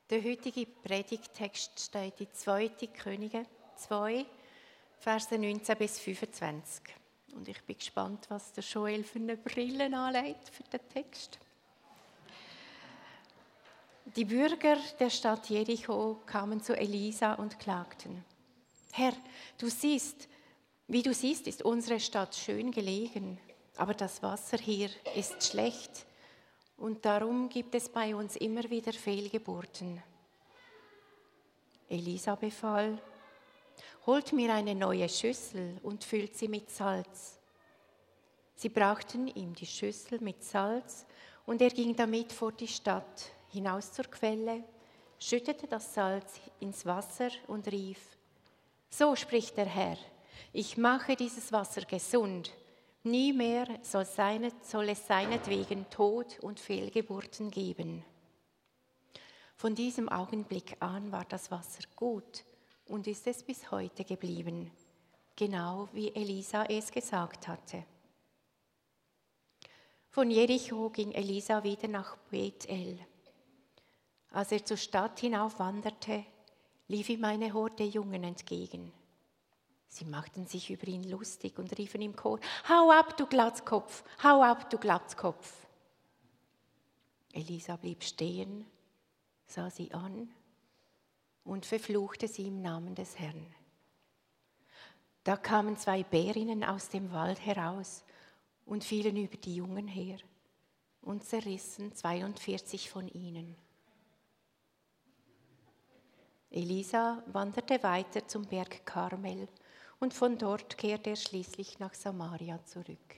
Der heutige Predigttext steht in 2. Könige 2, Verse 19 bis 25. Und ich bin gespannt, was der Joel für eine Brille anlegt für den Text. Die Bürger der Stadt Jericho kamen zu Elisa und klagten: Herr, wie du siehst, ist unsere Stadt schön gelegen, aber das Wasser hier ist schlecht. Und darum gibt es bei uns immer wieder Fehlgeburten. Elisa befahl: Holt mir eine neue Schüssel und füllt sie mit Salz. Sie brachten ihm die Schüssel mit Salz und er ging damit vor die Stadt, hinaus zur Quelle, schüttete das Salz ins Wasser und rief: So spricht der Herr, ich mache dieses Wasser gesund. Nie mehr soll es seinetwegen Tod und Fehlgeburten geben. Von diesem Augenblick an war das Wasser gut und ist es bis heute geblieben, genau wie Elisa es gesagt hatte. Von Jericho ging Elisa wieder nach Bethel. Als er zur Stadt hinauf wanderte, lief ihm eine Horde Jungen entgegen. Sie machten sich über ihn lustig und riefen im Chor: Hau ab, du Glatzkopf! Hau ab, du Glatzkopf! Elisa blieb stehen, sah sie an und verfluchte sie im Namen des Herrn. Da kamen 2 Bärinnen aus dem Wald heraus und fielen über die Jungen her und zerrissen 42 von ihnen. Elisa wanderte weiter zum Berg Karmel und von dort kehrte er schließlich nach Samaria zurück.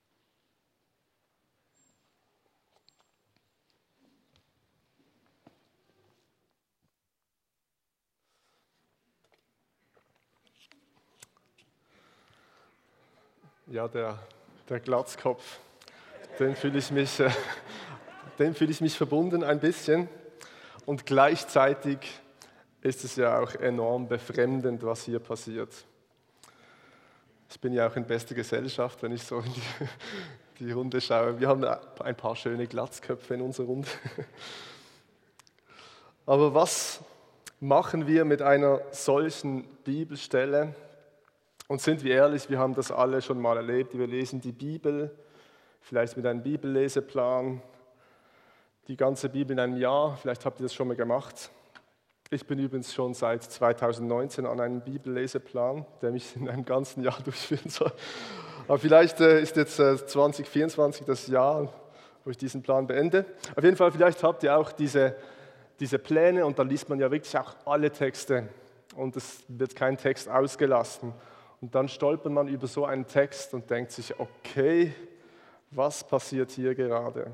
Ja, der Glatzkopf, dem fühle ich mich verbunden ein bisschen. Und gleichzeitig ist es ja auch enorm befremdend, was hier passiert. Ich bin ja auch in bester Gesellschaft, wenn ich so in die Runde schaue. Wir haben ein paar schöne Glatzköpfe in unserer Runde. Aber was machen wir mit einer solchen Bibelstelle? Und sind wir ehrlich, wir haben das alle schon mal erlebt. Wir lesen die Bibel, vielleicht mit einem Bibelleseplan, die ganze Bibel in einem Jahr. Vielleicht habt ihr das schon mal gemacht. Ich bin übrigens schon seit 2019 an einem Bibelleseplan, der mich in einem ganzen Jahr durchführen soll. Aber vielleicht ist jetzt 2024 das Jahr, wo ich diesen Plan beende. Auf jeden Fall, vielleicht habt ihr auch diese Pläne und da liest man ja wirklich auch alle Texte und es wird kein Text ausgelassen. Und dann stolpert man über so einen Text und denkt sich: Okay, was passiert hier gerade?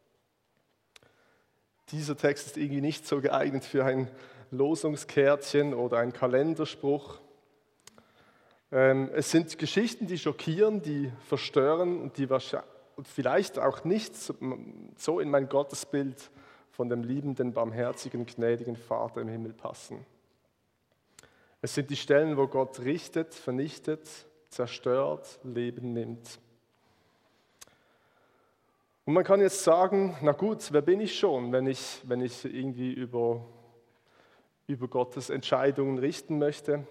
Dieser Text ist irgendwie nicht so geeignet für ein Losungskärtchen oder ein Kalenderspruch. Es sind Geschichten, die schockieren, die verstören und die vielleicht auch nicht so in mein Gottesbild von dem liebenden, barmherzigen, gnädigen Vater im Himmel passen. Es sind die Stellen, wo Gott richtet, vernichtet, zerstört, Leben nimmt. Und man kann jetzt sagen: Na gut, wer bin ich schon, wenn ich irgendwie über Gottes Entscheidungen richten möchte?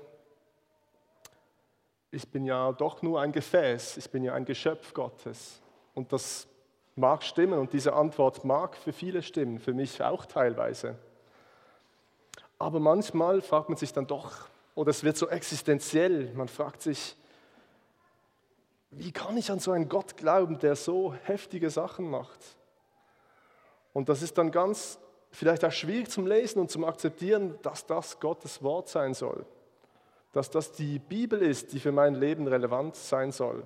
Ich bin ja doch nur ein Gefäß, ich bin ja ein Geschöpf Gottes. Und das mag stimmen und diese Antwort mag für viele stimmen, für mich auch teilweise. Aber manchmal fragt man sich dann doch, oder es wird so existenziell, man fragt sich: Wie kann ich an so einen Gott glauben, der so heftige Sachen macht? Und das ist dann vielleicht auch schwierig zum Lesen und zum Akzeptieren, dass das Gottes Wort sein soll. Dass das die Bibel ist, die für mein Leben relevant sein soll.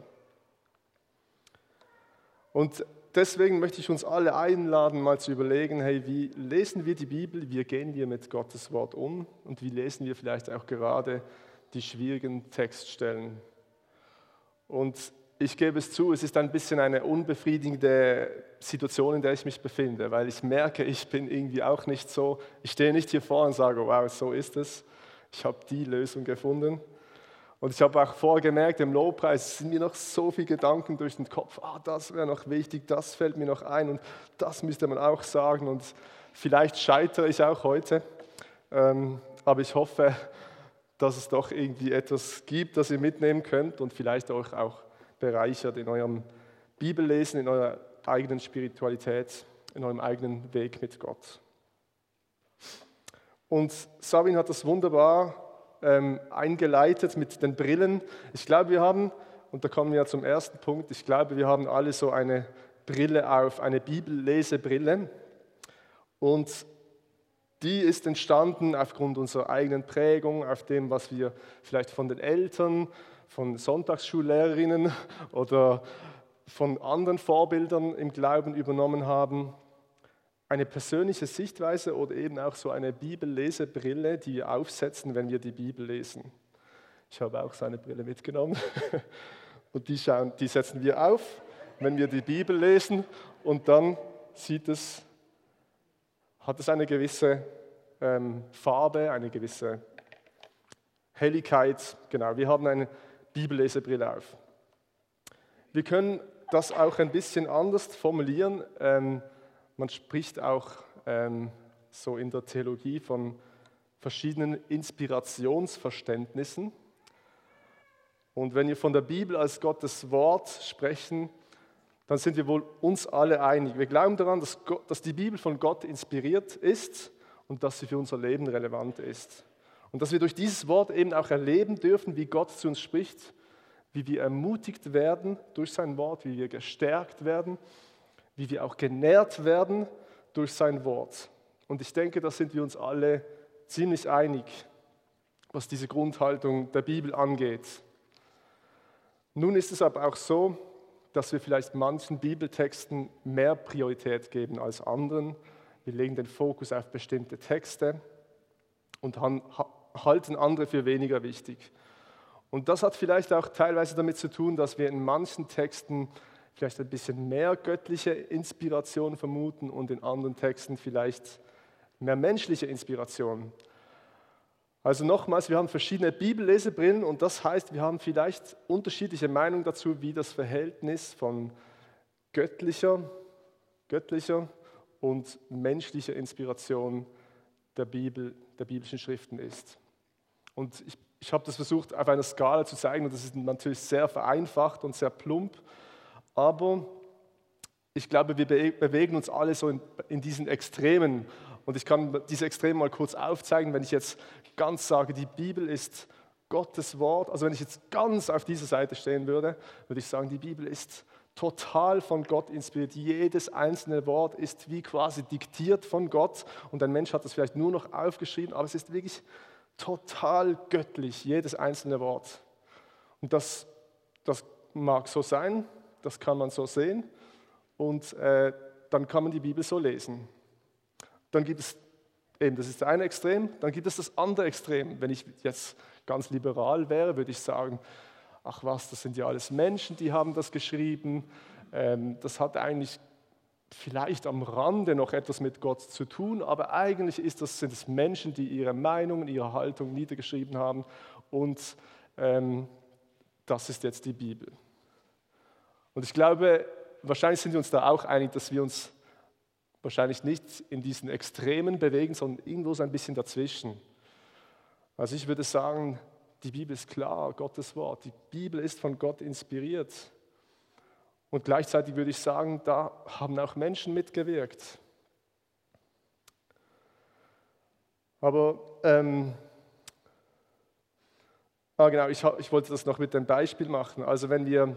Und deswegen möchte ich uns alle einladen, mal zu überlegen: Hey, wie lesen wir die Bibel, wie gehen wir mit Gottes Wort um und wie lesen wir vielleicht auch gerade die schwierigen Textstellen? Und ich gebe es zu, es ist ein bisschen eine unbefriedigende Situation, in der ich mich befinde, weil ich merke, ich bin irgendwie auch nicht so, ich stehe nicht hier vor und sage: Wow, so ist es, ich habe die Lösung gefunden. Und ich habe auch vorgemerkt, im Lobpreis sind mir noch so viele Gedanken durch den Kopf: Das wäre noch wichtig, das fällt mir noch ein und das müsste man auch sagen. Und Vielleicht scheitere ich auch heute, aber ich hoffe, dass es doch irgendwie etwas gibt, das ihr mitnehmen könnt und vielleicht euch auch bereichert in eurem Bibellesen, in eurer eigenen Spiritualität, in eurem eigenen Weg mit Gott. Und Sabine hat das wunderbar eingeleitet mit den Brillen. Ich glaube, wir haben, und da kommen wir zum ersten Punkt, ich glaube, wir haben alle so eine Brille auf, eine Bibellesebrille. Und die ist entstanden aufgrund unserer eigenen Prägung, auf dem, was wir vielleicht von den Eltern, von Sonntagsschullehrerinnen oder von anderen Vorbildern im Glauben übernommen haben. Eine persönliche Sichtweise oder eben auch so eine Bibellesebrille, die wir aufsetzen, wenn wir die Bibel lesen. Ich habe auch so eine Brille mitgenommen und die setzen wir auf, wenn wir die Bibel lesen und dann hat es eine gewisse Farbe, eine gewisse Helligkeit. Genau, wir haben eine Bibellesebrille auf. Wir können das auch ein bisschen anders formulieren. Man spricht auch so in der Theologie von verschiedenen Inspirationsverständnissen. Und wenn wir von der Bibel als Gottes Wort sprechen, dann sind wir wohl uns alle einig. Wir glauben daran, dass die Bibel von Gott inspiriert ist und dass sie für unser Leben relevant ist. Und dass wir durch dieses Wort eben auch erleben dürfen, wie Gott zu uns spricht, wie wir ermutigt werden durch sein Wort, wie wir gestärkt werden, wie wir auch genährt werden durch sein Wort. Und ich denke, da sind wir uns alle ziemlich einig, was diese Grundhaltung der Bibel angeht. Nun ist es aber auch so, dass wir vielleicht manchen Bibeltexten mehr Priorität geben als anderen. Wir legen den Fokus auf bestimmte Texte und halten andere für weniger wichtig. Und das hat vielleicht auch teilweise damit zu tun, dass wir in manchen Texten vielleicht ein bisschen mehr göttliche Inspiration vermuten und in anderen Texten vielleicht mehr menschliche Inspiration. Also nochmals, wir haben verschiedene Bibellesebrillen und das heißt, wir haben vielleicht unterschiedliche Meinungen dazu, wie das Verhältnis von göttlicher und menschlicher Inspiration der biblischen Schriften ist. Und ich habe das versucht, auf einer Skala zu zeigen und das ist natürlich sehr vereinfacht und sehr plump. Aber ich glaube, wir bewegen uns alle so in diesen Extremen. Und ich kann diese Extreme mal kurz aufzeigen, wenn ich jetzt ganz sage, die Bibel ist Gottes Wort. Also wenn ich jetzt ganz auf dieser Seite stehen würde, würde ich sagen, die Bibel ist total von Gott inspiriert. Jedes einzelne Wort ist wie quasi diktiert von Gott. Und ein Mensch hat das vielleicht nur noch aufgeschrieben, aber es ist wirklich total göttlich, jedes einzelne Wort. Und das mag so sein. Das kann man so sehen und dann kann man die Bibel so lesen. Dann gibt es eben, das ist das eine Extrem, dann gibt es das andere Extrem. Wenn ich jetzt ganz liberal wäre, würde ich sagen, ach was, das sind ja alles Menschen, die haben das geschrieben. Das hat eigentlich vielleicht am Rande noch etwas mit Gott zu tun, aber eigentlich sind es Menschen, die ihre Meinungen, ihre Haltung niedergeschrieben haben und das ist jetzt die Bibel. Und ich glaube, wahrscheinlich sind wir uns da auch einig, dass wir uns wahrscheinlich nicht in diesen Extremen bewegen, sondern irgendwo so ein bisschen dazwischen. Also ich würde sagen, die Bibel ist klar, Gottes Wort. Die Bibel ist von Gott inspiriert. Und gleichzeitig würde ich sagen, da haben auch Menschen mitgewirkt. Aber, genau, ich wollte das noch mit dem Beispiel machen. Also wenn wir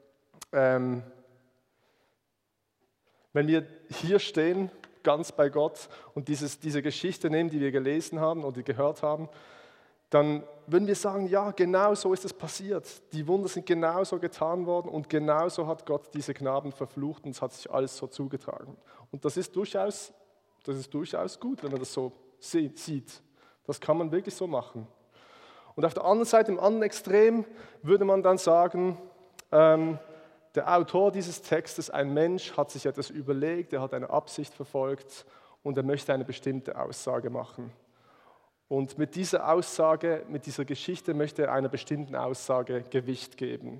hier stehen, ganz bei Gott und diese Geschichte nehmen, die wir gelesen haben oder gehört haben, dann würden wir sagen, ja, genau so ist es passiert. Die Wunder sind genauso getan worden und genauso hat Gott diese Knaben verflucht und es hat sich alles so zugetragen. Und das ist durchaus gut, wenn man das so sieht. Das kann man wirklich so machen. Und auf der anderen Seite, im anderen Extrem, würde man dann sagen, der Autor dieses Textes, ein Mensch, hat sich etwas überlegt, er hat eine Absicht verfolgt und er möchte eine bestimmte Aussage machen. Und mit dieser Aussage, mit dieser Geschichte möchte er einer bestimmten Aussage Gewicht geben.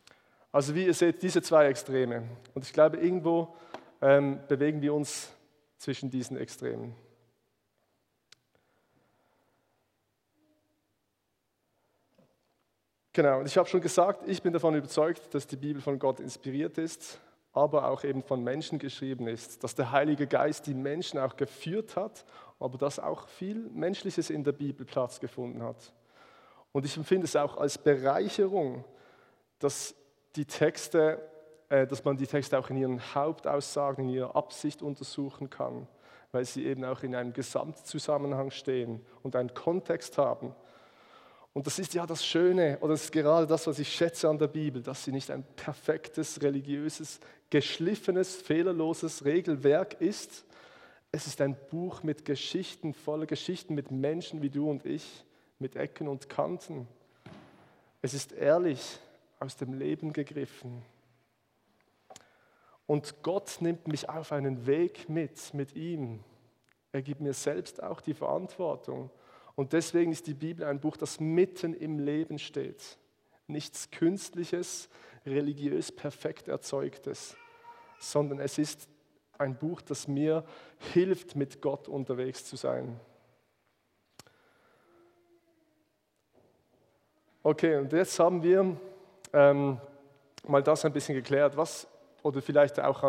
Also wie ihr seht, diese zwei Extreme. Und ich glaube, irgendwo bewegen wir uns zwischen diesen Extremen. Genau, und ich habe schon gesagt, ich bin davon überzeugt, dass die Bibel von Gott inspiriert ist, aber auch eben von Menschen geschrieben ist, dass der Heilige Geist die Menschen auch geführt hat, aber dass auch viel Menschliches in der Bibel Platz gefunden hat. Und ich empfinde es auch als Bereicherung, dass man die Texte auch in ihren Hauptaussagen, in ihrer Absicht untersuchen kann, weil sie eben auch in einem Gesamtzusammenhang stehen und einen Kontext haben. Und das ist ja das Schöne, oder das ist gerade das, was ich schätze an der Bibel, dass sie nicht ein perfektes, religiöses, geschliffenes, fehlerloses Regelwerk ist. Es ist ein Buch mit Geschichten, voller Geschichten mit Menschen wie du und ich, mit Ecken und Kanten. Es ist ehrlich, aus dem Leben gegriffen. Und Gott nimmt mich auf einen Weg mit ihm. Er gibt mir selbst auch die Verantwortung. Und deswegen ist die Bibel ein Buch, das mitten im Leben steht. Nichts Künstliches, religiös perfekt Erzeugtes, sondern es ist ein Buch, das mir hilft, mit Gott unterwegs zu sein. Okay, und jetzt haben wir mal das ein bisschen geklärt, oder vielleicht auch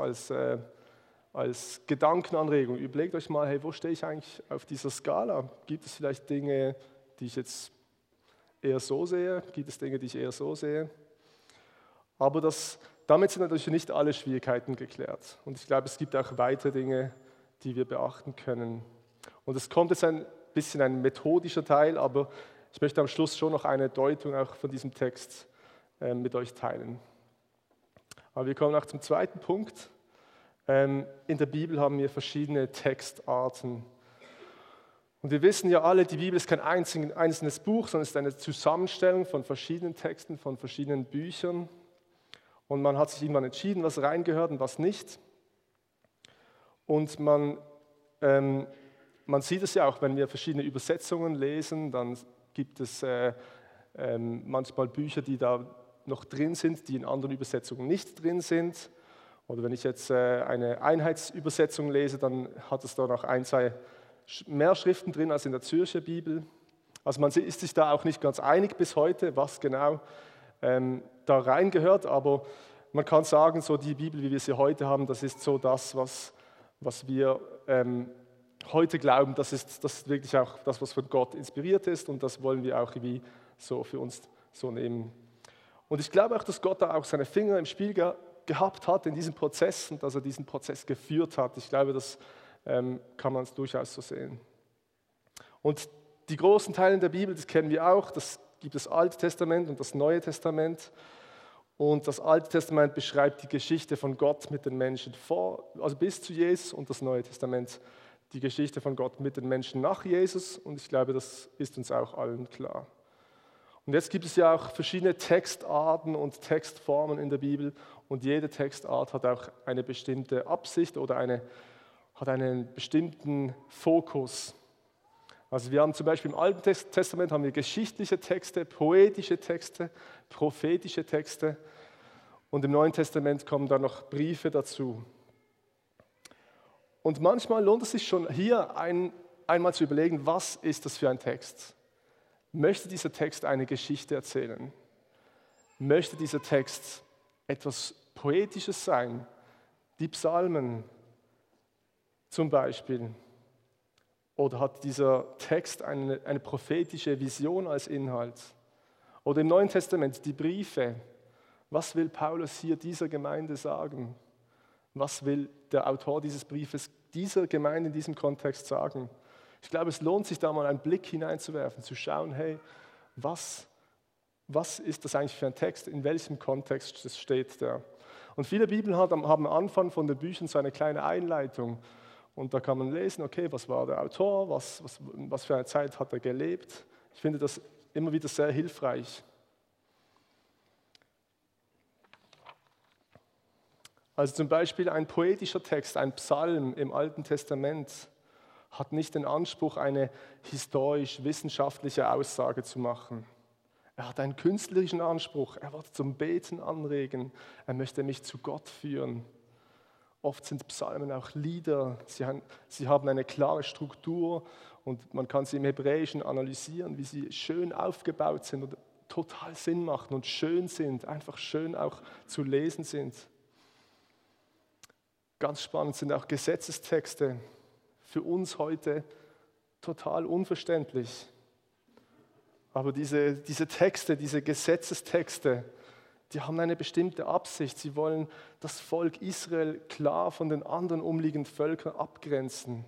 als Gedankenanregung, überlegt euch mal, hey, wo stehe ich eigentlich auf dieser Skala? Gibt es vielleicht Dinge, die ich jetzt eher so sehe? Gibt es Dinge, die ich eher so sehe? Aber damit sind natürlich nicht alle Schwierigkeiten geklärt. Und ich glaube, es gibt auch weitere Dinge, die wir beachten können. Und es kommt jetzt ein bisschen ein methodischer Teil, aber ich möchte am Schluss schon noch eine Deutung auch von diesem Text mit euch teilen. Aber wir kommen auch zum zweiten Punkt. In der Bibel haben wir verschiedene Textarten. Und wir wissen ja alle, die Bibel ist kein einzelnes Buch, sondern es ist eine Zusammenstellung von verschiedenen Texten, von verschiedenen Büchern. Und man hat sich irgendwann entschieden, was reingehört und was nicht. Und man sieht es ja auch, wenn wir verschiedene Übersetzungen lesen, dann gibt es manchmal Bücher, die da noch drin sind, die in anderen Übersetzungen nicht drin sind. Oder wenn ich jetzt eine Einheitsübersetzung lese, dann hat es da noch ein, zwei mehr Schriften drin als in der Zürcher Bibel. Also man ist sich da auch nicht ganz einig bis heute, was genau da reingehört, aber man kann sagen, so die Bibel, wie wir sie heute haben, das ist so das, was wir heute glauben, das ist wirklich auch das, was von Gott inspiriert ist und das wollen wir auch wie so für uns so nehmen. Und ich glaube auch, dass Gott da auch seine Finger im Spiel gehabt hat in diesem Prozess und dass er diesen Prozess geführt hat. Ich glaube, das kann man durchaus so sehen. Und die großen Teile der Bibel, das kennen wir auch, das gibt das Alte Testament und das Neue Testament. Und das Alte Testament beschreibt die Geschichte von Gott mit den Menschen also bis zu Jesus, und das Neue Testament die Geschichte von Gott mit den Menschen nach Jesus. Und ich glaube, das ist uns auch allen klar. Und jetzt gibt es ja auch verschiedene Textarten und Textformen in der Bibel. Und jede Textart hat auch eine bestimmte Absicht oder hat einen bestimmten Fokus. Also wir haben zum Beispiel im Alten Testament haben wir geschichtliche Texte, poetische Texte, prophetische Texte. Und im Neuen Testament kommen dann noch Briefe dazu. Und manchmal lohnt es sich schon hier einmal zu überlegen, was ist das für ein Text? Möchte dieser Text eine Geschichte erzählen? Möchte dieser Text etwas Poetisches sein? Die Psalmen zum Beispiel. Oder hat dieser Text eine prophetische Vision als Inhalt? Oder im Neuen Testament die Briefe. Was will Paulus hier dieser Gemeinde sagen? Was will der Autor dieses Briefes dieser Gemeinde in diesem Kontext sagen? Ich glaube, es lohnt sich da mal einen Blick hineinzuwerfen, zu schauen, hey, was ist das eigentlich für ein Text, in welchem Kontext steht der? Und viele Bibeln haben am Anfang von den Büchern so eine kleine Einleitung. Und da kann man lesen, okay, was war der Autor, was für eine Zeit hat er gelebt. Ich finde das immer wieder sehr hilfreich. Also zum Beispiel ein poetischer Text, ein Psalm im Alten Testament, hat nicht den Anspruch, eine historisch-wissenschaftliche Aussage zu machen. Er hat einen künstlerischen Anspruch, er wird zum Beten anregen, er möchte mich zu Gott führen. Oft sind Psalmen auch Lieder, sie haben eine klare Struktur und man kann sie im Hebräischen analysieren, wie sie schön aufgebaut sind und total Sinn machen und schön sind, einfach schön auch zu lesen sind. Ganz spannend sind auch Gesetzestexte, für uns heute total unverständlich. Aber diese Texte, diese Gesetzestexte, die haben eine bestimmte Absicht. Sie wollen das Volk Israel klar von den anderen umliegenden Völkern abgrenzen.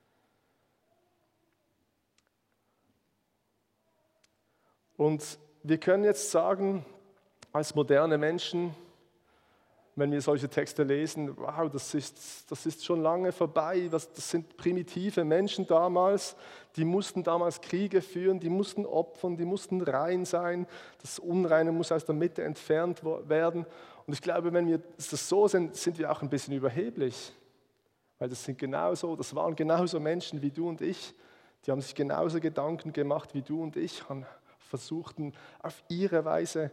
Und wir können jetzt sagen, als moderne Menschen, wenn wir solche Texte lesen, wow, das ist schon lange vorbei, das sind primitive Menschen damals, die mussten damals Kriege führen, die mussten opfern, die mussten rein sein, das Unreine muss aus der Mitte entfernt werden. Und ich glaube, wenn wir das so sind, sind wir auch ein bisschen überheblich, weil das waren genauso Menschen wie du und ich, die haben sich genauso Gedanken gemacht wie du und ich, haben versucht, auf ihre Weise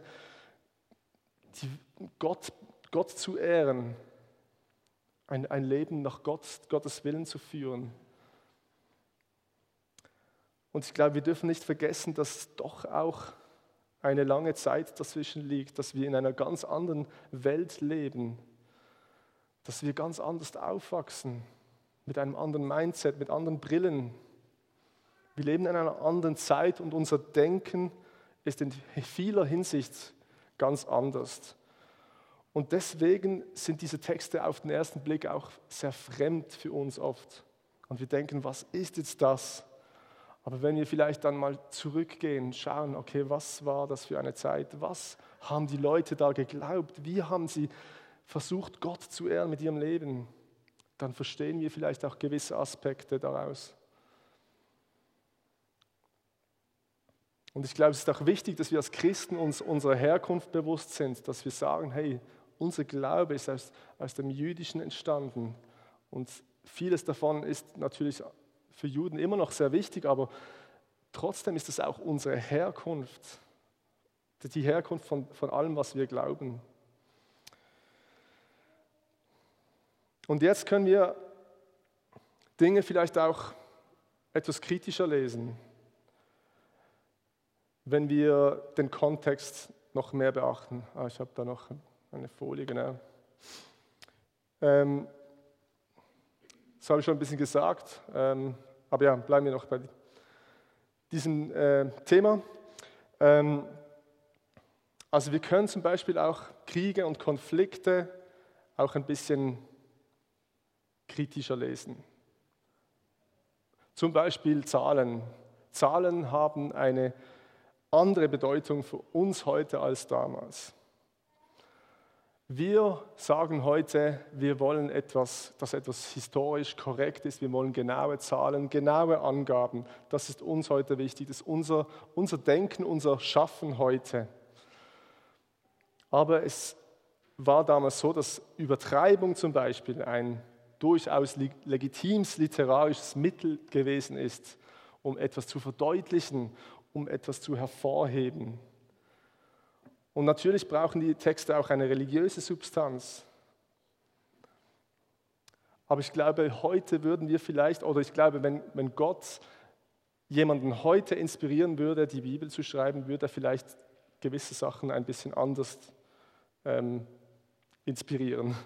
Gott zu ehren, ein Leben nach Gottes Willen zu führen. Und ich glaube, wir dürfen nicht vergessen, dass doch auch eine lange Zeit dazwischen liegt, dass wir in einer ganz anderen Welt leben, dass wir ganz anders aufwachsen, mit einem anderen Mindset, mit anderen Brillen. Wir leben in einer anderen Zeit und unser Denken ist in vieler Hinsicht ganz anders. Und deswegen sind diese Texte auf den ersten Blick auch sehr fremd für uns oft. Und wir denken, was ist jetzt das? Aber wenn wir vielleicht dann mal zurückgehen, schauen, okay, was war das für eine Zeit? Was haben die Leute da geglaubt? Wie haben sie versucht, Gott zu ehren mit ihrem Leben? Dann verstehen wir vielleicht auch gewisse Aspekte daraus. Und ich glaube, es ist auch wichtig, dass wir als Christen uns unserer Herkunft bewusst sind, dass wir sagen, hey, unser Glaube ist aus dem Jüdischen entstanden und vieles davon ist natürlich für Juden immer noch sehr wichtig, aber trotzdem ist es auch unsere Herkunft, die Herkunft von allem, was wir glauben. Und jetzt können wir Dinge vielleicht auch etwas kritischer lesen, wenn wir den Kontext noch mehr beachten. Ich habe da noch eine Folie, genau. Das habe ich schon ein bisschen gesagt, aber ja, bleiben wir noch bei diesem Thema. Also wir können zum Beispiel auch Kriege und Konflikte auch ein bisschen kritischer lesen. Zum Beispiel Zahlen. Zahlen haben eine andere Bedeutung für uns heute als damals. Wir sagen heute, wir wollen dass etwas historisch korrekt ist, wir wollen genaue Zahlen, genaue Angaben. Das ist uns heute wichtig, das ist unser Denken, unser Schaffen heute. Aber es war damals so, dass Übertreibung zum Beispiel ein durchaus legitimes literarisches Mittel gewesen ist, um etwas zu verdeutlichen, um etwas zu hervorheben. Und natürlich brauchen die Texte auch eine religiöse Substanz. Aber ich glaube, heute würden wir vielleicht, oder ich glaube, wenn Gott jemanden heute inspirieren würde, die Bibel zu schreiben, würde er vielleicht gewisse Sachen ein bisschen anders inspirieren.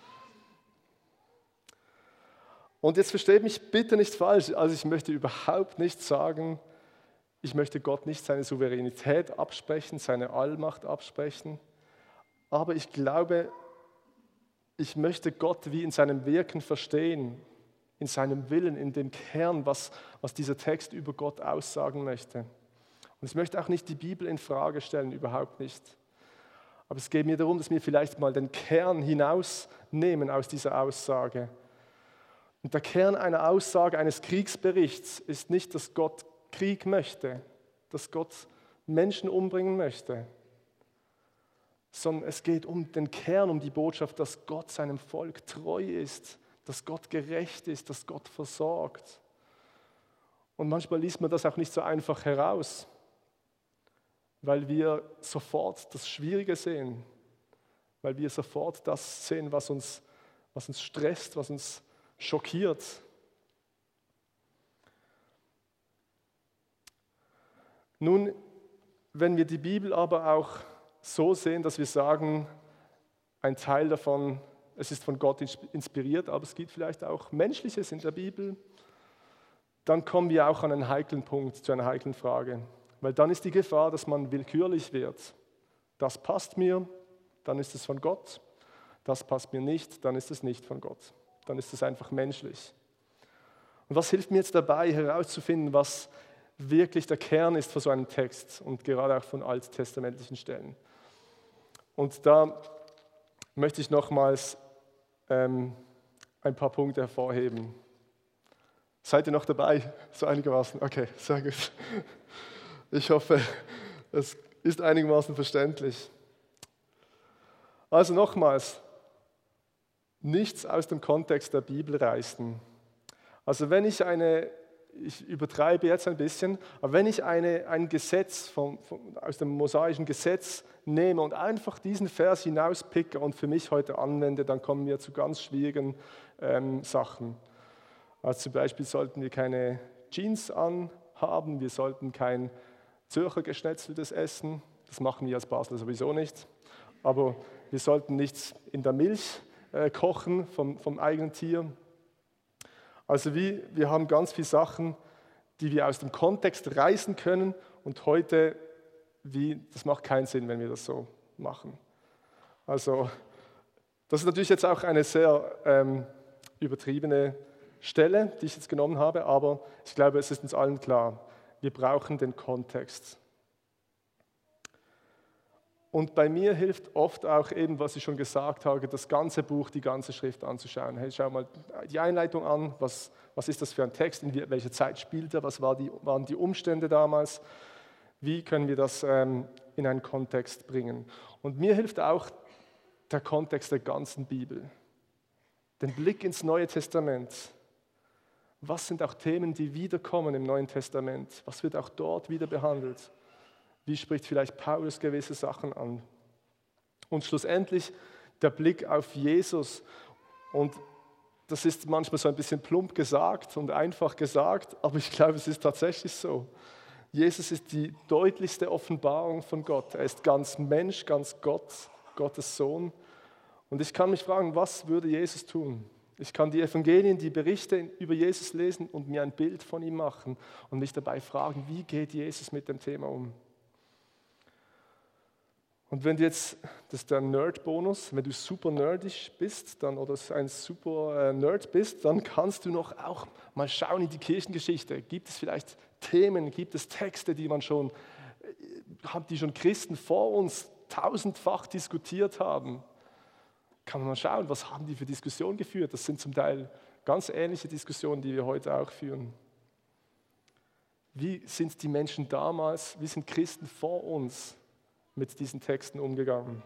Und jetzt versteht mich bitte nicht falsch, also ich möchte überhaupt nicht sagen, ich möchte Gott nicht seine Souveränität absprechen, seine Allmacht absprechen, aber ich glaube, ich möchte Gott wie in seinem Wirken verstehen, in seinem Willen, in dem Kern, was dieser Text über Gott aussagen möchte. Und ich möchte auch nicht die Bibel in Frage stellen, überhaupt nicht. Aber es geht mir darum, dass wir vielleicht mal den Kern hinausnehmen aus dieser Aussage. Und der Kern einer Aussage, eines Kriegsberichts ist nicht, dass Gott Krieg möchte, dass Gott Menschen umbringen möchte, sondern es geht um den Kern, um die Botschaft, dass Gott seinem Volk treu ist, dass Gott gerecht ist, dass Gott versorgt. Und manchmal liest man das auch nicht so einfach heraus, weil wir sofort das Schwierige sehen, weil wir sofort das sehen, was uns was uns stresst, was uns schockiert. Nun, wenn wir die Bibel aber auch so sehen, dass wir sagen, ein Teil davon, es ist von Gott inspiriert, aber es gibt vielleicht auch Menschliches in der Bibel, dann kommen wir auch an einen heiklen Punkt, zu einer heiklen Frage. Weil dann ist die Gefahr, dass man willkürlich wird. Das passt mir, dann ist es von Gott. Das passt mir nicht, dann ist es nicht von Gott. Dann ist es einfach menschlich. Und was hilft mir jetzt dabei, herauszufinden, was wirklich der Kern ist von so einem Text und gerade auch von alttestamentlichen Stellen? Und da möchte ich nochmals ein paar Punkte hervorheben. Seid ihr noch dabei? So einigermaßen? Okay, sehr gut. Ich hoffe, es ist einigermaßen verständlich. Also nochmals, nichts aus dem Kontext der Bibel reißen. Also wenn ich übertreibe jetzt ein bisschen, aber wenn ich ein Gesetz aus dem mosaischen Gesetz nehme und einfach diesen Vers hinauspicke und für mich heute anwende, dann kommen wir zu ganz schwierigen Sachen. Also zum Beispiel sollten wir keine Jeans anhaben, wir sollten kein Zürcher Geschnetzeltes essen, das machen wir als Basler sowieso nicht, aber wir sollten nichts in der Milch kochen vom eigenen Tier. Also wir haben ganz viele Sachen, die wir aus dem Kontext reißen können und heute, das macht keinen Sinn, wenn wir das so machen. Also das ist natürlich jetzt auch eine sehr übertriebene Stelle, die ich jetzt genommen habe, aber ich glaube, es ist uns allen klar, wir brauchen den Kontext. Und bei mir hilft oft auch eben, was ich schon gesagt habe, das ganze Buch, die ganze Schrift anzuschauen. Hey, schau mal die Einleitung an, was ist das für ein Text, in welcher Zeit spielt er, was waren die Umstände damals, wie können wir das in einen Kontext bringen. Und mir hilft auch der Kontext der ganzen Bibel, den Blick ins Neue Testament. Was sind auch Themen, die wiederkommen im Neuen Testament? Was wird auch dort wieder behandelt? Wie spricht vielleicht Paulus gewisse Sachen an? Und schlussendlich der Blick auf Jesus. Und das ist manchmal so ein bisschen plump gesagt und einfach gesagt, aber ich glaube, es ist tatsächlich so. Jesus ist die deutlichste Offenbarung von Gott. Er ist ganz Mensch, ganz Gott, Gottes Sohn. Und ich kann mich fragen, was würde Jesus tun? Ich kann die Evangelien, die Berichte über Jesus lesen und mir ein Bild von ihm machen und mich dabei fragen, wie geht Jesus mit dem Thema um? Und wenn du jetzt, das ist der Nerd-Bonus, wenn du super nerdig bist oder ein super Nerd bist, dann kannst du noch auch mal schauen in die Kirchengeschichte. Gibt es vielleicht Themen, gibt es Texte, die schon Christen vor uns tausendfach diskutiert haben? Kann man mal schauen, was haben die für Diskussionen geführt? Das sind zum Teil ganz ähnliche Diskussionen, die wir heute auch führen. Wie sind die Menschen damals, wie sind Christen vor uns mit diesen Texten umgegangen?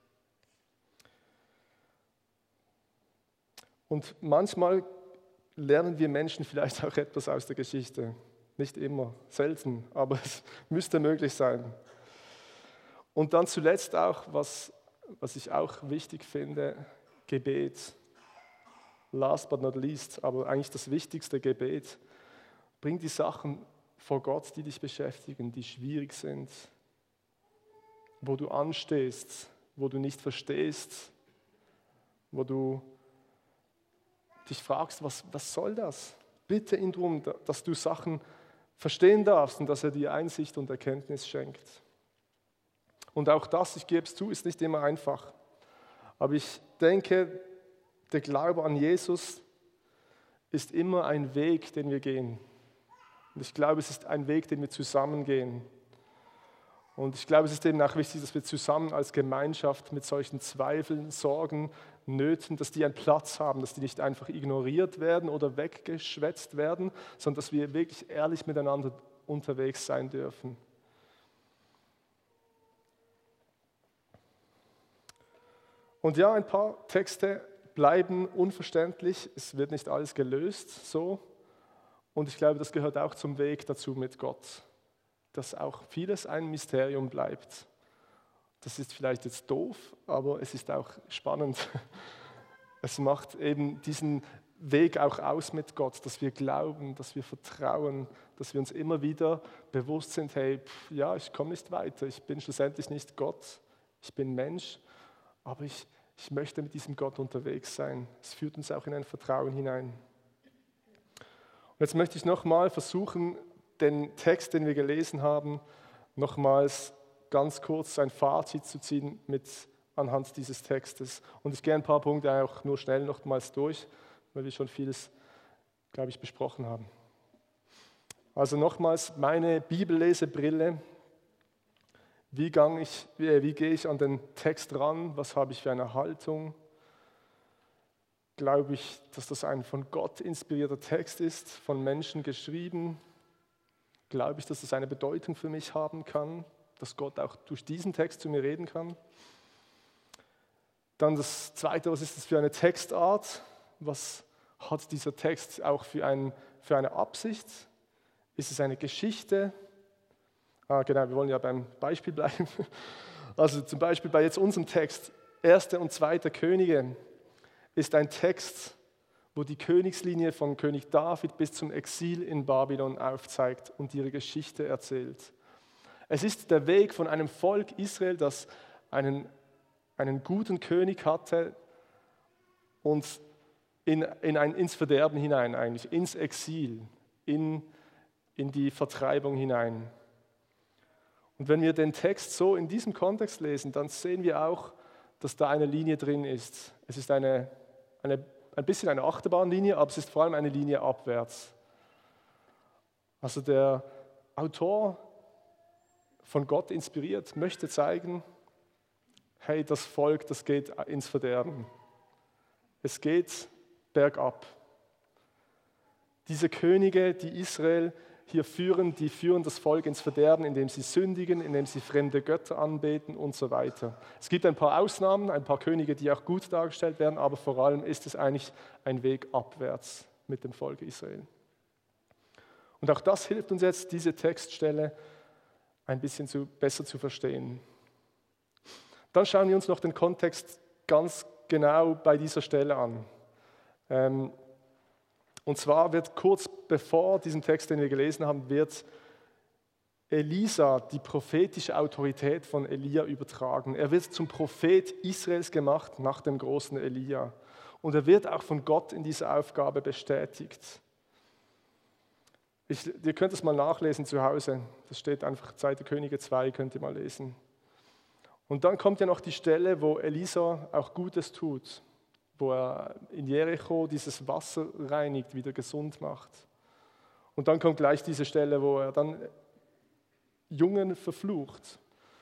Und manchmal lernen wir Menschen vielleicht auch etwas aus der Geschichte. Nicht immer, selten, aber es müsste möglich sein. Und dann zuletzt auch, was ich auch wichtig finde, Gebet. Last but not least, aber eigentlich das wichtigste Gebet. Bring die Sachen vor Gott, die dich beschäftigen, die schwierig sind, wo du anstehst, wo du nicht verstehst, wo du dich fragst, was soll das? Bitte ihn darum, dass du Sachen verstehen darfst und dass er dir Einsicht und Erkenntnis schenkt. Und auch das, ich gebe es zu, ist nicht immer einfach. Aber ich denke, der Glaube an Jesus ist immer ein Weg, den wir gehen. Und ich glaube, es ist ein Weg, den wir zusammen gehen. Und ich glaube, es ist eben auch wichtig, dass wir zusammen als Gemeinschaft mit solchen Zweifeln, Sorgen, Nöten, dass die einen Platz haben, dass die nicht einfach ignoriert werden oder weggeschwätzt werden, sondern dass wir wirklich ehrlich miteinander unterwegs sein dürfen. Und ja, ein paar Texte bleiben unverständlich, es wird nicht alles gelöst so. Und ich glaube, das gehört auch zum Weg dazu mit Gott, dass auch vieles ein Mysterium bleibt. Das ist vielleicht jetzt doof, aber es ist auch spannend. Es macht eben diesen Weg auch aus mit Gott, dass wir glauben, dass wir vertrauen, dass wir uns immer wieder bewusst sind, hey, ja, ich komme nicht weiter, ich bin schlussendlich nicht Gott, ich bin Mensch, aber ich möchte mit diesem Gott unterwegs sein. Es führt uns auch in ein Vertrauen hinein. Und jetzt möchte ich nochmal versuchen, den Text, den wir gelesen haben, nochmals ganz kurz ein Fazit zu ziehen anhand dieses Textes. Und ich gehe ein paar Punkte auch nur schnell nochmals durch, weil wir schon vieles, glaube ich, besprochen haben. Also nochmals meine Bibellesebrille. Wie gehe ich an den Text ran? Was habe ich für eine Haltung? Glaube ich, dass das ein von Gott inspirierter Text ist, von Menschen geschrieben? Glaube ich, dass das eine Bedeutung für mich haben kann, dass Gott auch durch diesen Text zu mir reden kann? Dann das Zweite, was ist das für eine Textart? Was hat dieser Text auch für eine Absicht? Ist es eine Geschichte? Genau, wir wollen ja beim Beispiel bleiben. Also zum Beispiel bei jetzt unserem Text, 1. und 2. Könige, ist ein Text, wo die Königslinie von König David bis zum Exil in Babylon aufzeigt und ihre Geschichte erzählt. Es ist der Weg von einem Volk Israel, das einen guten König hatte und ins Verderben hinein eigentlich, ins Exil, in die Vertreibung hinein. Und wenn wir den Text so in diesem Kontext lesen, dann sehen wir auch, dass da eine Linie drin ist. Es ist ein bisschen eine Achterbahnlinie, aber es ist vor allem eine Linie abwärts. Also der Autor, von Gott inspiriert, möchte zeigen, hey, das Volk, das geht ins Verderben. Es geht bergab. Diese Könige, die Israel hier führen, die führen das Volk ins Verderben, indem sie sündigen, indem sie fremde Götter anbeten und so weiter. Es gibt ein paar Ausnahmen, ein paar Könige, die auch gut dargestellt werden, aber vor allem ist es eigentlich ein Weg abwärts mit dem Volk Israel. Und auch das hilft uns jetzt, diese Textstelle ein bisschen besser zu verstehen. Dann schauen wir uns noch den Kontext ganz genau bei dieser Stelle an. Und zwar wird kurz bevor diesem Text, den wir gelesen haben, wird Elisa die prophetische Autorität von Elia übertragen. Er wird zum Prophet Israels gemacht nach dem großen Elia. Und er wird auch von Gott in dieser Aufgabe bestätigt. Ihr könnt es mal nachlesen zu Hause. Das steht einfach 2. Könige 2, könnt ihr mal lesen. Und dann kommt ja noch die Stelle, wo Elisa auch Gutes tut, wo er in Jericho dieses Wasser reinigt, wieder gesund macht. Und dann kommt gleich diese Stelle, wo er dann Jungen verflucht.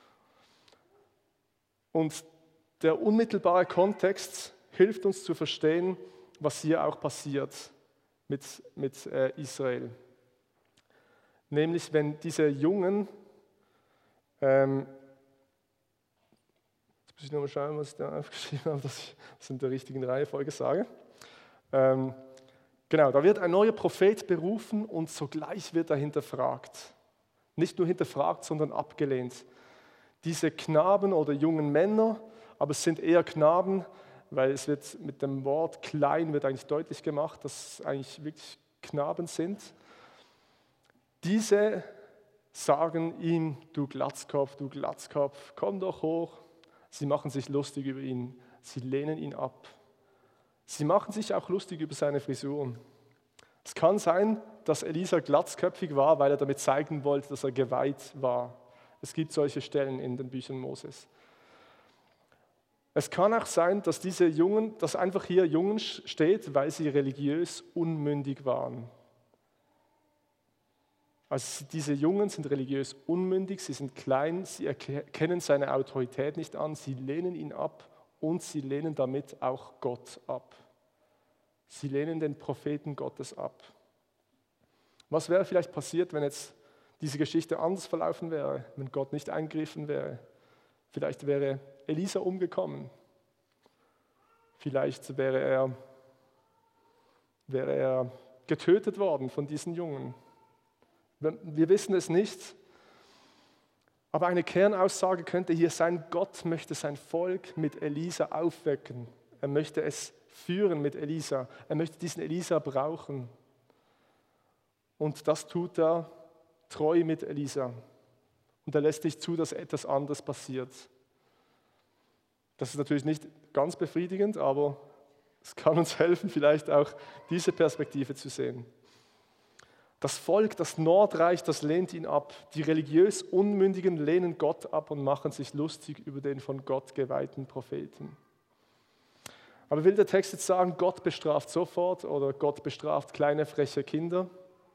Und der unmittelbare Kontext hilft uns zu verstehen, was hier auch passiert mit Israel. Nämlich, wenn diese Jungen, jetzt muss ich nochmal schauen, was ich da aufgeschrieben habe, dass ich das in der richtigen Reihenfolge sage. Genau, da wird ein neuer Prophet berufen und sogleich wird er hinterfragt. Nicht nur hinterfragt, sondern abgelehnt. Diese Knaben oder jungen Männer, aber es sind eher Knaben, weil es wird mit dem Wort klein wird eigentlich deutlich gemacht, dass es eigentlich wirklich Knaben sind. Diese sagen ihm, du Glatzkopf, komm doch hoch. Sie machen sich lustig über ihn, sie lehnen ihn ab. Sie machen sich auch lustig über seine Frisuren. Es kann sein, dass Elisa glatzköpfig war, weil er damit zeigen wollte, dass er geweiht war. Es gibt solche Stellen in den Büchern Moses. Es kann auch sein, dass dass einfach hier Jungen steht, weil sie religiös unmündig waren. Also diese Jungen sind religiös unmündig, sie sind klein, sie erkennen seine Autorität nicht an, sie lehnen ihn ab und sie lehnen damit auch Gott ab. Sie lehnen den Propheten Gottes ab. Was wäre vielleicht passiert, wenn jetzt diese Geschichte anders verlaufen wäre, wenn Gott nicht eingegriffen wäre? Vielleicht wäre Elisa umgekommen. Vielleicht wäre er getötet worden von diesen Jungen. Wir wissen es nicht, aber eine Kernaussage könnte hier sein, Gott möchte sein Volk mit Elisa aufwecken. Er möchte es führen mit Elisa. Er möchte diesen Elisa brauchen. Und das tut er treu mit Elisa. Und er lässt nicht zu, dass etwas anderes passiert. Das ist natürlich nicht ganz befriedigend, aber es kann uns helfen, vielleicht auch diese Perspektive zu sehen. Das Volk, das Nordreich, das lehnt ihn ab. Die religiös Unmündigen lehnen Gott ab und machen sich lustig über den von Gott geweihten Propheten. Aber will der Text jetzt sagen, Gott bestraft sofort oder Gott bestraft kleine, freche Kinder?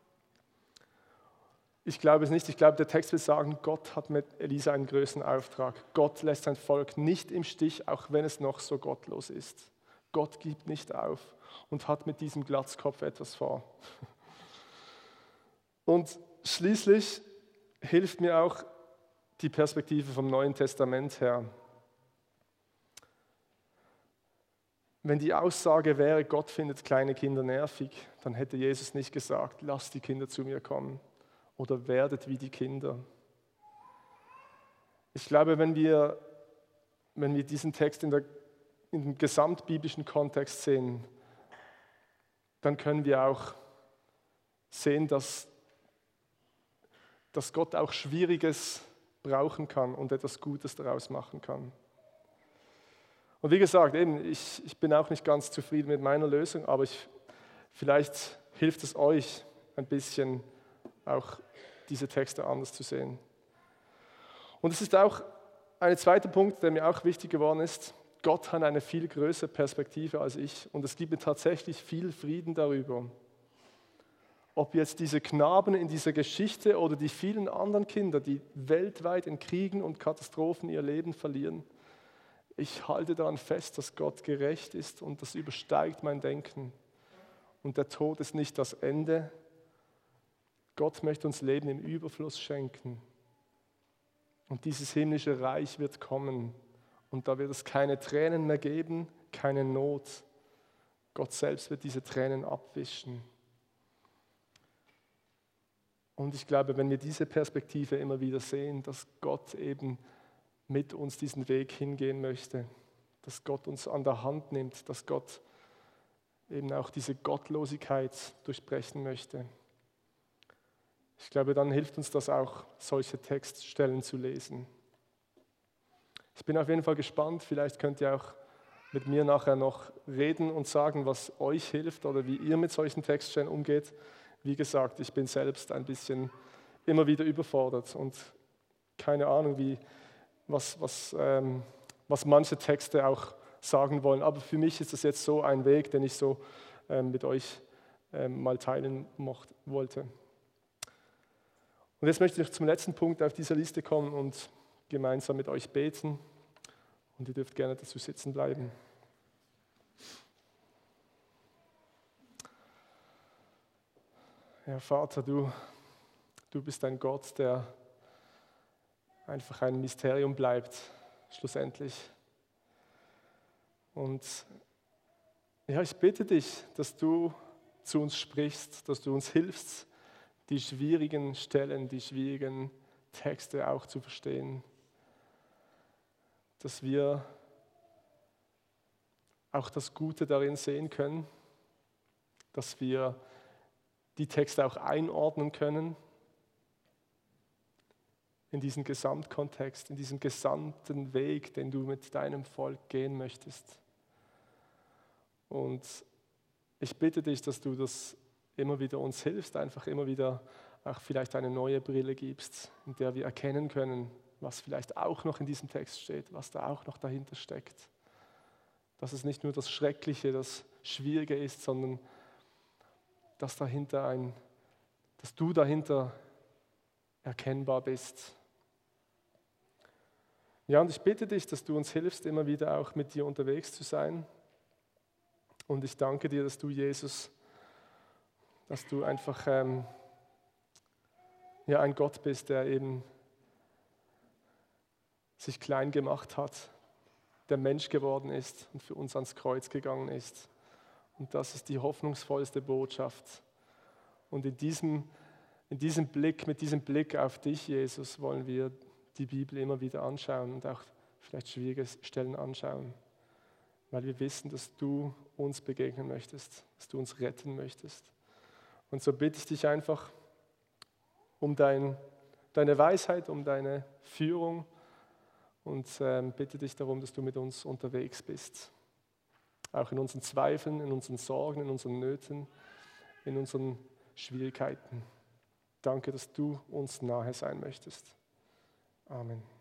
Ich glaube es nicht. Ich glaube, der Text will sagen, Gott hat mit Elisa einen größeren Auftrag. Gott lässt sein Volk nicht im Stich, auch wenn es noch so gottlos ist. Gott gibt nicht auf und hat mit diesem Glatzkopf etwas vor. Und schließlich hilft mir auch die Perspektive vom Neuen Testament her. Wenn die Aussage wäre, Gott findet kleine Kinder nervig, dann hätte Jesus nicht gesagt, lasst die Kinder zu mir kommen oder werdet wie die Kinder. Ich glaube, wenn wir diesen Text in dem gesamtbiblischen Kontext sehen, dann können wir auch sehen, dass Gott auch Schwieriges brauchen kann und etwas Gutes daraus machen kann. Und wie gesagt, ich bin auch nicht ganz zufrieden mit meiner Lösung, aber vielleicht hilft es euch ein bisschen, auch diese Texte anders zu sehen. Und es ist auch ein zweiter Punkt, der mir auch wichtig geworden ist. Gott hat eine viel größere Perspektive als ich und es gibt mir tatsächlich viel Frieden darüber. Ob jetzt diese Knaben in dieser Geschichte oder die vielen anderen Kinder, die weltweit in Kriegen und Katastrophen ihr Leben verlieren, ich halte daran fest, dass Gott gerecht ist und das übersteigt mein Denken. Und der Tod ist nicht das Ende. Gott möchte uns Leben im Überfluss schenken. Und dieses himmlische Reich wird kommen. Und da wird es keine Tränen mehr geben, keine Not. Gott selbst wird diese Tränen abwischen. Und ich glaube, wenn wir diese Perspektive immer wieder sehen, dass Gott eben mit uns diesen Weg hingehen möchte, dass Gott uns an der Hand nimmt, dass Gott eben auch diese Gottlosigkeit durchbrechen möchte. Ich glaube, dann hilft uns das auch, solche Textstellen zu lesen. Ich bin auf jeden Fall gespannt, vielleicht könnt ihr auch mit mir nachher noch reden und sagen, was euch hilft oder wie ihr mit solchen Textstellen umgeht. Wie gesagt, ich bin selbst ein bisschen immer wieder überfordert und keine Ahnung, was manche Texte auch sagen wollen. Aber für mich ist das jetzt so ein Weg, den ich so mit euch mal teilen wollte. Und jetzt möchte ich zum letzten Punkt auf dieser Liste kommen und gemeinsam mit euch beten. Und ihr dürft gerne dazu sitzen bleiben. Ja, Vater, du bist ein Gott, der einfach ein Mysterium bleibt, schlussendlich. Und ja, ich bitte dich, dass du zu uns sprichst, dass du uns hilfst, die schwierigen Stellen, die schwierigen Texte auch zu verstehen. Dass wir auch das Gute darin sehen können, dass wir die Texte auch einordnen können in diesen Gesamtkontext, in diesen gesamten Weg, den du mit deinem Volk gehen möchtest. Und ich bitte dich, dass du das immer wieder uns hilfst, einfach immer wieder auch vielleicht eine neue Brille gibst, in der wir erkennen können, was vielleicht auch noch in diesem Text steht, was da auch noch dahinter steckt. Dass es nicht nur das Schreckliche, das Schwierige ist, sondern dass du dahinter erkennbar bist. Ja, und ich bitte dich, dass du uns hilfst, immer wieder auch mit dir unterwegs zu sein. Und ich danke dir, dass du, Jesus, dass du einfach ein Gott bist, der eben sich klein gemacht hat, der Mensch geworden ist und für uns ans Kreuz gegangen ist. Und das ist die hoffnungsvollste Botschaft. Und in diesem Blick, mit diesem Blick auf dich, Jesus, wollen wir die Bibel immer wieder anschauen und auch vielleicht schwierige Stellen anschauen. weil wir wissen, dass du uns begegnen möchtest, dass du uns retten möchtest. Und so bitte ich dich einfach um deine Weisheit, um deine Führung und bitte dich darum, dass du mit uns unterwegs bist. Auch in unseren Zweifeln, in unseren Sorgen, in unseren Nöten, in unseren Schwierigkeiten. Danke, dass du uns nahe sein möchtest. Amen.